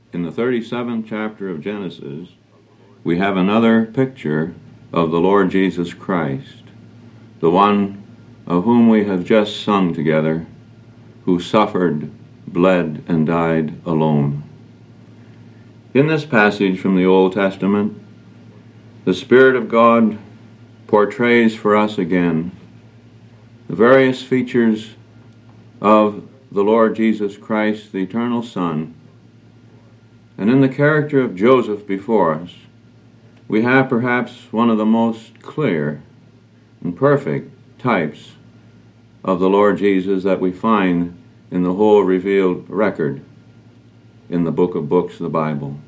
in the 37th chapter of Genesis, we have another picture of the Lord Jesus Christ, the one of whom we have just sung together, who suffered, bled, and died alone. In this passage from the Old Testament, the Spirit of God portrays for us again the various features of the Lord Jesus Christ, the eternal Son. And in the character of Joseph before us, we have perhaps one of the most clear and perfect types of the Lord Jesus that we find in the whole revealed record in the book of books, the Bible.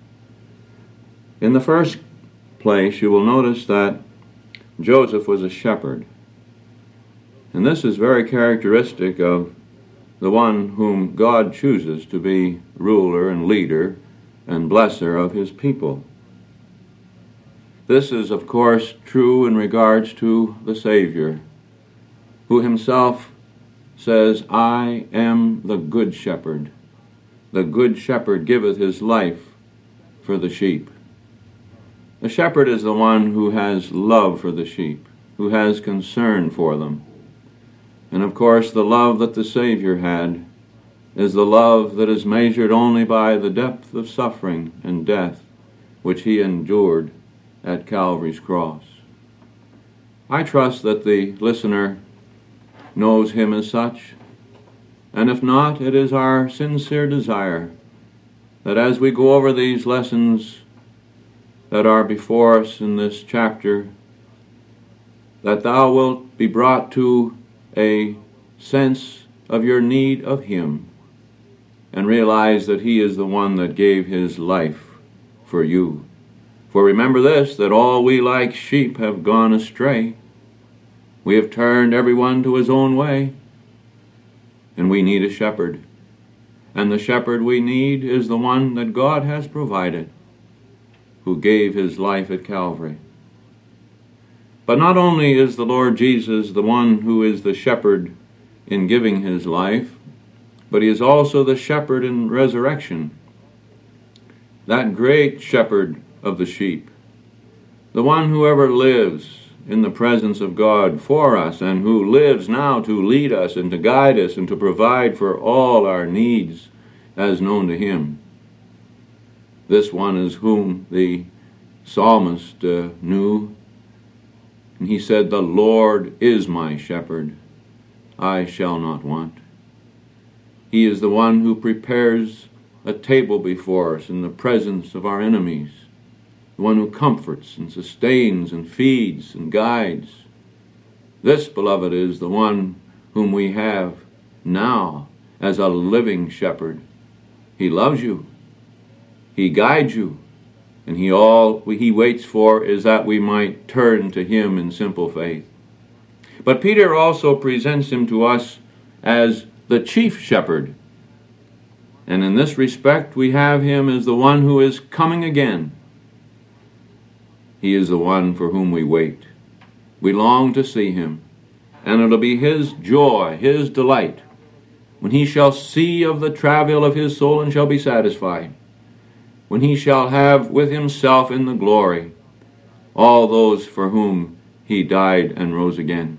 In the first place, you will notice that Joseph was a shepherd. And this is very characteristic of the one whom God chooses to be ruler and leader and blesser of his people. This is, of course, true in regards to the Savior, who himself says, "I am the good shepherd. The good shepherd giveth his life for the sheep." The shepherd is the one who has love for the sheep, who has concern for them. And of course, the love that the Savior had is the love that is measured only by the depth of suffering and death which he endured at Calvary's cross. I trust that the listener knows him as such, and if not, it is our sincere desire that as we go over these lessons that are before us in this chapter, that thou wilt be brought to a sense of your need of him and realize that he is the one that gave his life for you. For remember this, that all we like sheep have gone astray. We have turned everyone to his own way, and we need a shepherd. And the shepherd we need is the one that God has provided, who gave his life at Calvary. But not only is the Lord Jesus the one who is the shepherd in giving his life, but he is also the shepherd in resurrection. That great shepherd of the sheep, the one who ever lives in the presence of God for us and who lives now to lead us and to guide us and to provide for all our needs as known to him. This one is whom the psalmist knew, and he said, "The Lord is my shepherd, I shall not want." He is the one who prepares a table before us in the presence of our enemies, the one who comforts and sustains and feeds and guides. This, beloved, is the one whom we have now as a living shepherd. He loves you. He guides you. And all he waits for is that we might turn to him in simple faith. But Peter also presents him to us as the chief shepherd. And in this respect, we have him as the one who is coming again. He is the one for whom we wait. We long to see him. And it'll be his joy, his delight, when he shall see of the travail of his soul and shall be satisfied, when he shall have with himself in the glory all those for whom he died and rose again.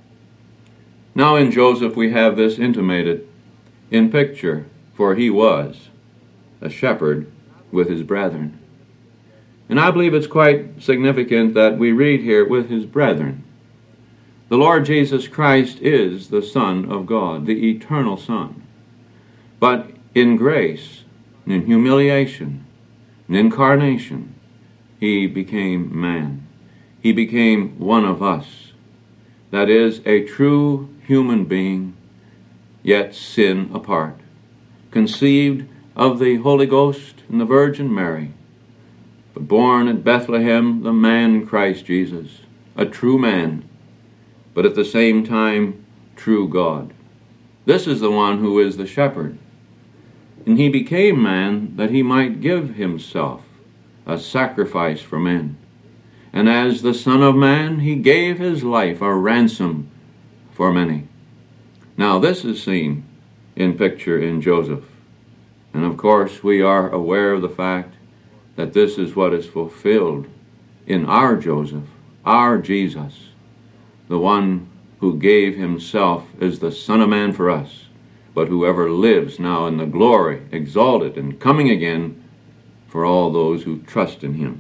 Now in Joseph we have this intimated in picture, for he was a shepherd with his brethren. And I believe it's quite significant that we read here with his brethren. The Lord Jesus Christ is the Son of God, the eternal Son. But in grace, in humiliation, in incarnation, he became man. He became one of us. That is, a true human being, yet sin apart. Conceived of the Holy Ghost and the Virgin Mary, but born at Bethlehem, the man Christ Jesus, a true man, but at the same time true God. This is the one who is the shepherd. And he became man that he might give himself a sacrifice for men. And as the Son of Man, he gave his life a ransom for many. Now this is seen in picture in Joseph. And of course, we are aware of the fact that this is what is fulfilled in our Joseph, our Jesus, the one who gave himself as the Son of Man for us, but whoever lives now in the glory, exalted and coming again for all those who trust in him.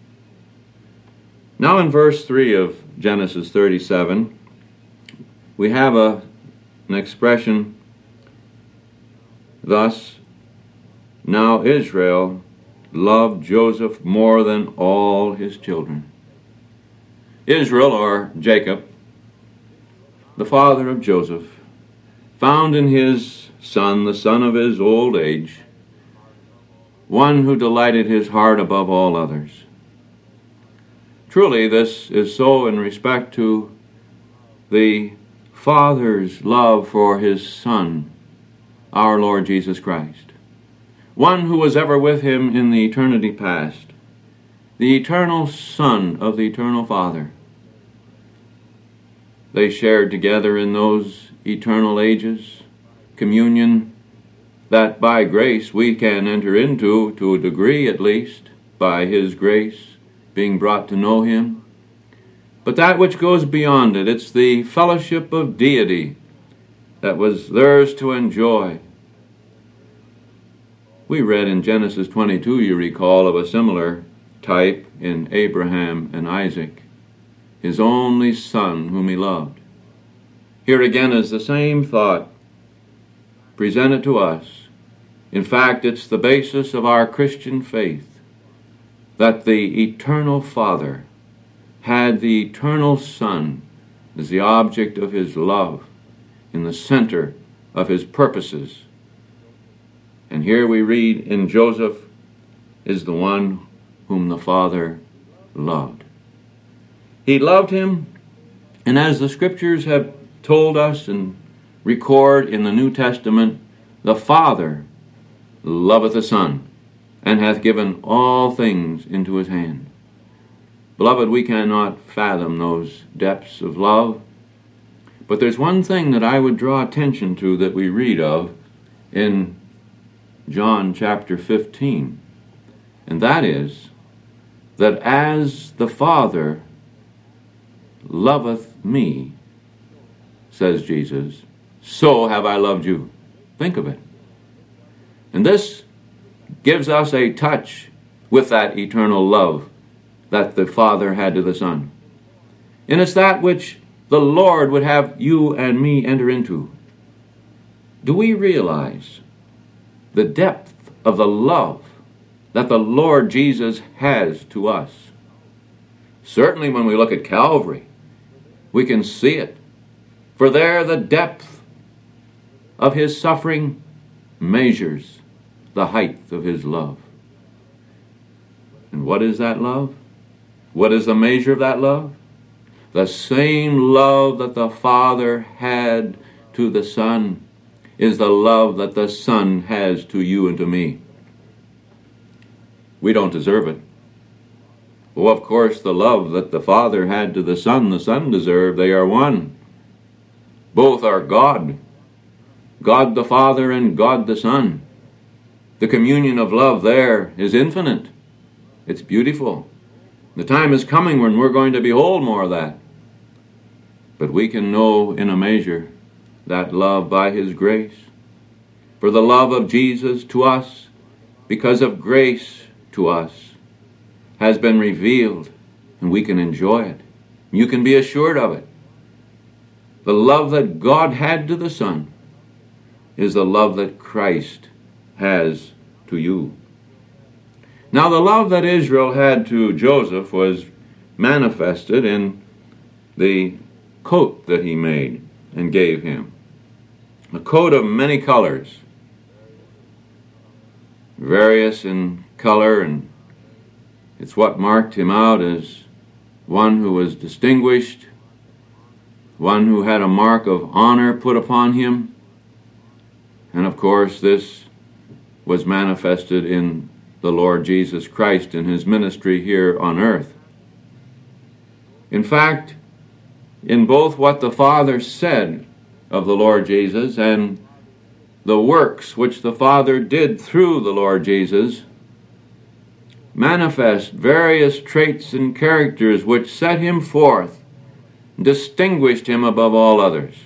Now in verse 3 of Genesis 37, we have an expression, thus, now Israel loved Joseph more than all his children. Israel, or Jacob, the father of Joseph, found in his son, the son of his old age, one who delighted his heart above all others. Truly, this is so in respect to the Father's love for his Son, our Lord Jesus Christ, one who was ever with him in the eternity past, the eternal Son of the eternal Father. They shared together in those eternal ages communion that by grace we can enter into, to a degree at least, by his grace, being brought to know him. But that which goes beyond it, it's the fellowship of deity that was theirs to enjoy. We read in Genesis 22, you recall, of a similar type in Abraham and Isaac, his only son whom he loved. Here again is the same thought presented to us. In fact, it's the basis of our Christian faith, that the eternal Father had the eternal Son as the object of his love, in the center of his purposes. And here we read in Joseph is the one whom the Father loved. He loved him, and as the Scriptures have told us and record in the New Testament, the Father loveth the Son, and hath given all things into his hand. Beloved, we cannot fathom those depths of love, but there's one thing that I would draw attention to that we read of in John chapter 15, and that is that as the Father loveth me, says Jesus, so have I loved you. Think of it. And this gives us a touch with that eternal love that the Father had to the Son. And it's that which the Lord would have you and me enter into. Do we realize the depth of the love that the Lord Jesus has to us? Certainly when we look at Calvary, we can see it. For there the depth of his suffering measures the height of his love. And what is that love? What is the measure of that love? The same love that the Father had to the Son is the love that the Son has to you and to me. We don't deserve it. Well, of course, the love that the Father had to the Son deserved. They are one. Both are God. God the Father and God the Son. The communion of love there is infinite. It's beautiful. The time is coming when we're going to behold more of that. But we can know in a measure that love by his grace. For the love of Jesus to us, because of grace to us, has been revealed, and we can enjoy it. You can be assured of it. The love that God had to the Son is the love that Christ has to you. Now, the love that Israel had to Joseph was manifested in the coat that he made and gave him. A coat of many colors, various in color, and it's what marked him out as one who was distinguished, one who had a mark of honor put upon him. And of course, this was manifested in the Lord Jesus Christ in his ministry here on earth. In fact, in both what the Father said of the Lord Jesus and the works which the Father did through the Lord Jesus manifest various traits and characters which set him forth, distinguished him above all others.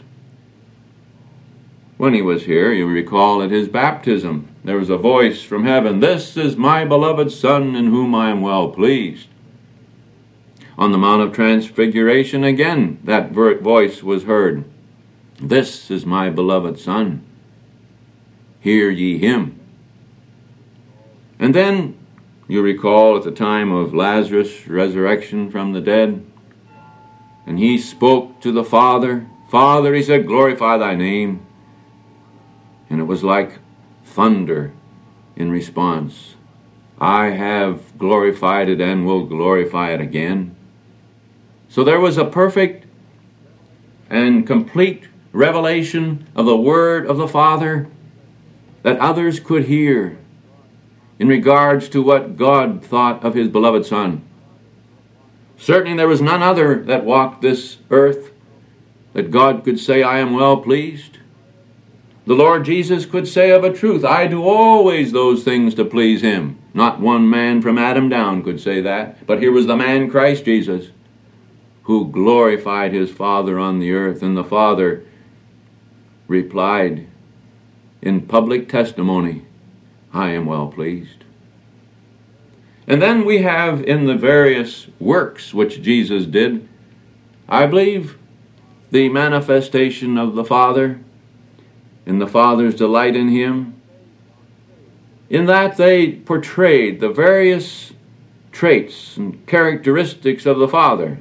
When he was here, you recall at his baptism, there was a voice from heaven, "This is my beloved Son, in whom I am well pleased." On the Mount of Transfiguration, again, that voice was heard, "This is my beloved Son, hear ye him." And then, you recall at the time of Lazarus' resurrection from the dead, and he spoke to the Father. "Father," he said, "glorify thy name." And it was like thunder in response. "I have glorified it and will glorify it again." So there was a perfect and complete revelation of the Word of the Father that others could hear in regards to what God thought of his beloved Son. Certainly there was none other that walked this earth that God could say, "I am well pleased." The Lord Jesus could say of a truth, "I do always those things to please him." Not one man from Adam down could say that. But here was the man Christ Jesus, who glorified his Father on the earth, and the Father replied in public testimony, "I am well pleased." And then we have in the various works which Jesus did, I believe, the manifestation of the Father and the Father's delight in him, in that they portrayed the various traits and characteristics of the Father.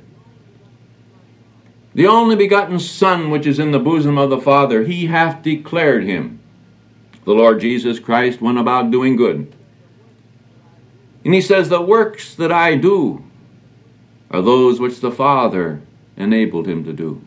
The only begotten Son which is in the bosom of the Father, he hath declared him. The Lord Jesus Christ went about doing good. And he says, "The works that I do are those which the Father enabled him to do."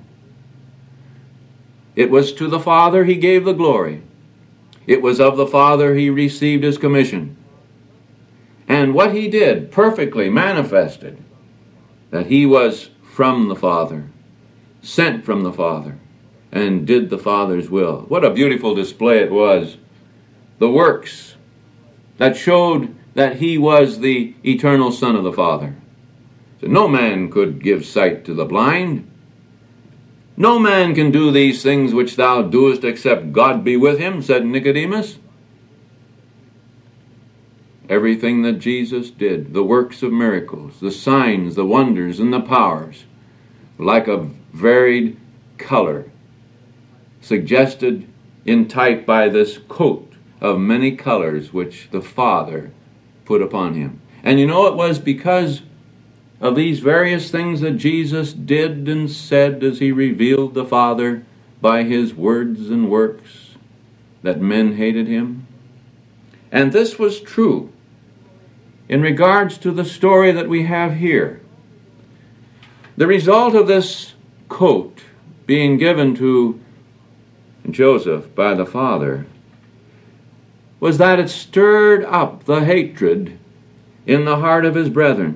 It was to the Father he gave the glory. It was of the Father he received his commission. And what he did perfectly manifested that he was from the Father, sent from the Father, and did the Father's will. What a beautiful display it was. The works that showed that he was the eternal Son of the Father. So no man could give sight to the blind. No man can do these things which thou doest except God be with him, said Nicodemus. Everything that Jesus did, the works of miracles, the signs, the wonders, and the powers, like a varied color, suggested in type by this coat of many colors which the Father put upon him. And you know, it was because of these various things that Jesus did and said as he revealed the Father by his words and works that men hated him. And this was true in regards to the story that we have here. The result of this coat being given to Joseph by the Father was that it stirred up the hatred in the heart of his brethren.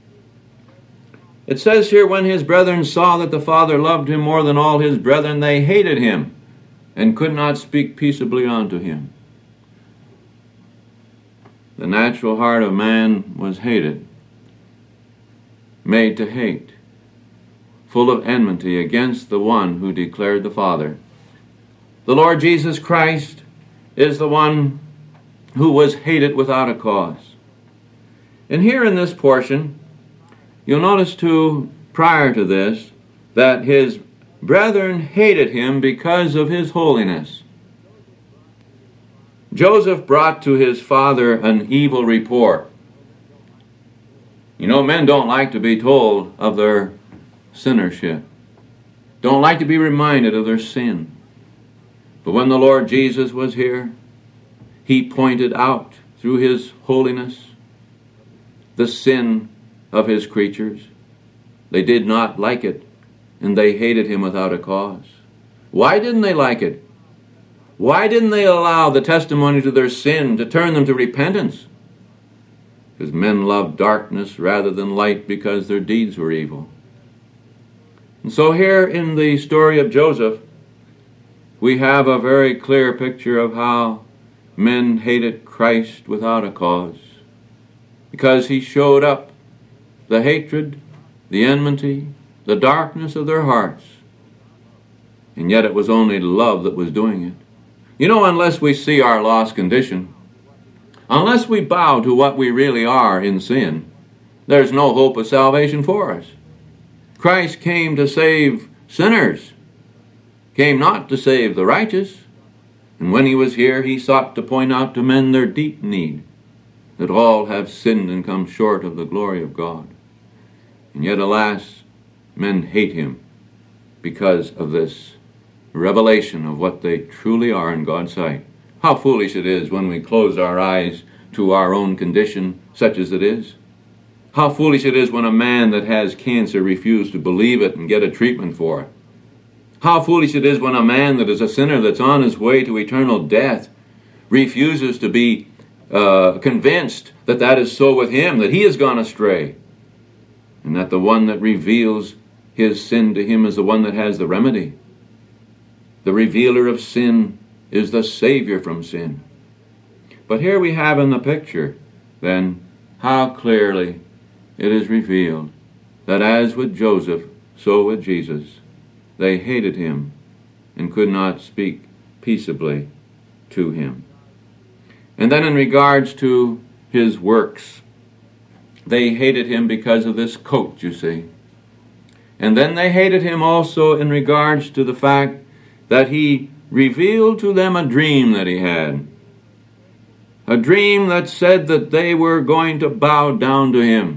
It says here, when his brethren saw that the Father loved him more than all his brethren, they hated him and could not speak peaceably unto him. The natural heart of man was hated, made to hate, full of enmity against the one who declared the Father. The Lord Jesus Christ is the one who was hated without a cause. And here in this portion, you'll notice too, prior to this, that his brethren hated him because of his holiness. Joseph brought to his father an evil report. You know, men don't like to be told of their sinnership, don't like to be reminded of their sin. But when the Lord Jesus was here, he pointed out through his holiness the sin of his creatures. They did not like it, and they hated him without a cause. Why didn't they like it? Why didn't they allow the testimony to their sin to turn them to repentance? Because men loved darkness rather than light because their deeds were evil. And so here in the story of Joseph, we have a very clear picture of how men hated Christ without a cause, because he showed up the hatred, the enmity, the darkness of their hearts. And yet it was only love that was doing it. You know, unless we see our lost condition, unless we bow to what we really are in sin, there's no hope of salvation for us. Christ came to save sinners, came not to save the righteous. And when he was here, he sought to point out to men their deep need, that all have sinned and come short of the glory of God. And yet, alas, men hate him because of this revelation of what they truly are in God's sight. How foolish it is when we close our eyes to our own condition, such as it is. How foolish it is when a man that has cancer refuses to believe it and get a treatment for it. How foolish it is when a man that is a sinner that's on his way to eternal death refuses to be convinced that that is so with him, that he has gone astray, and that the one that reveals his sin to him is the one that has the remedy. The revealer of sin is the Savior from sin. But here we have in the picture, then, how clearly it is revealed that as with Joseph, so with Jesus, they hated him and could not speak peaceably to him. And then in regards to his works, they hated him because of this coat, you see. And then they hated him also in regards to the fact that he revealed to them a dream that he had. A dream that said that they were going to bow down to him.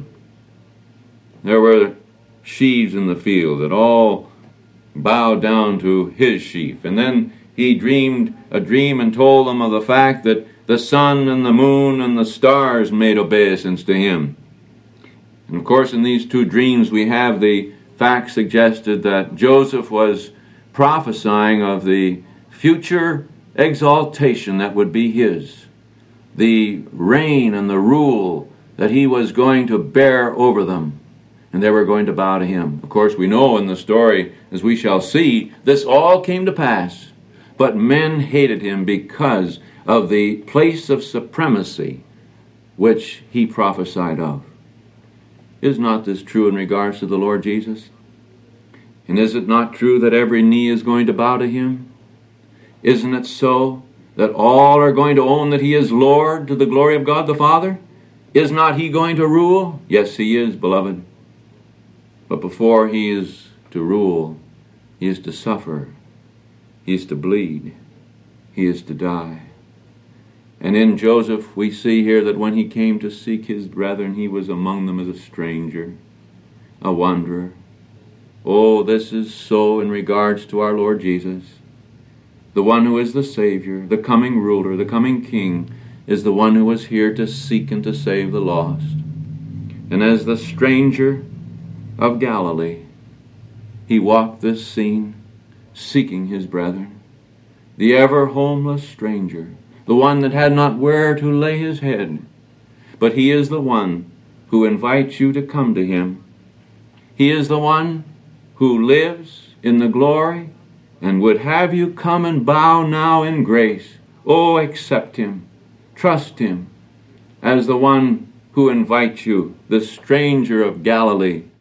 There were sheaves in the field that all bowed down to his sheaf. And then he dreamed a dream and told them of the fact that the sun and the moon and the stars made obeisance to him. And of course, in these two dreams we have the fact suggested that Joseph was prophesying of the future exaltation that would be his, the reign and the rule that he was going to bear over them, and they were going to bow to him. Of course, we know in the story, as we shall see, this all came to pass, but men hated him because of the place of supremacy which he prophesied of. Is not this true in regards to the Lord Jesus? And is it not true that every knee is going to bow to him? Isn't it so that all are going to own that he is Lord to the glory of God the Father? Is not he going to rule? Yes, he is, beloved. But before he is to rule, he is to suffer. He is to bleed. He is to die. And in Joseph we see here that when he came to seek his brethren, he was among them as a stranger, a wanderer. Oh, this is so in regards to our Lord Jesus. The one who is the Savior, the coming ruler, the coming King, is the one who was here to seek and to save the lost. And as the stranger of Galilee, he walked this scene, seeking his brethren. The ever homeless stranger, the one that had not where to lay his head. But he is the one who invites you to come to him. He is the one who lives in the glory and would have you come and bow now in grace. Oh, accept him. Trust him as the one who invites you, the stranger of Galilee,